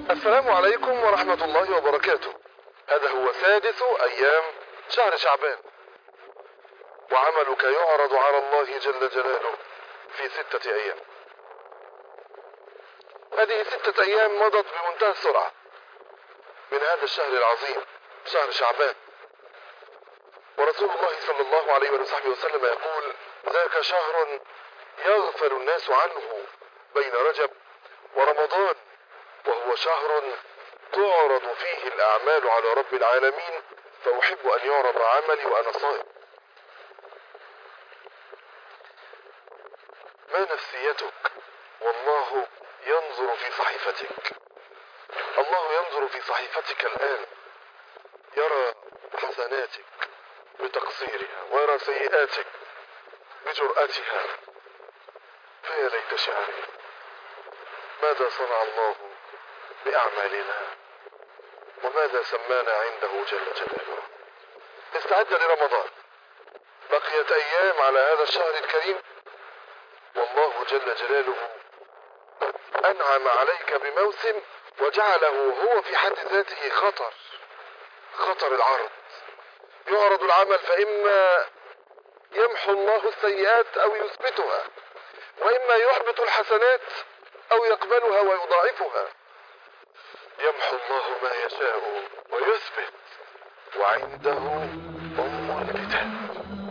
السلام عليكم ورحمة الله وبركاته. هذا هو سادس أيام شهر شعبان، وعملك يعرض على الله جل جلاله في 6 أيام. هذه 6 أيام مضت بمنتهى السرعة من هذا الشهر العظيم شهر شعبان، ورسول الله صلى الله عليه وصحبه وسلم يقول: ذاك شهر يغفل الناس عنه بين رجب ورمضان، وهو شهر تعرض فيه الأعمال على رب العالمين، فأحب أن يعرض عملي وأنا صائم. ما نفسيتك والله ينظر في صحيفتك؟ الله ينظر في صحيفتك الآن، يرى حسناتك بتقصيرها ويرى سيئاتك بجرأتها. فيا ليت شعري ماذا صنع الله بأعمالنا وماذا سمانا عنده جل جلاله. استعد لرمضان، بقيت أيام على هذا الشهر الكريم، والله جل جلاله أنعم عليك بموسم وجعله هو في حد ذاته خطر العرض. يعرض العمل، فإما يمحو الله السيئات أو يثبتها، وإما يحبط الحسنات أو يقبلها ويضاعفها. يمحو الله ما يشاء ويثبت، وعنده أم الكتاب.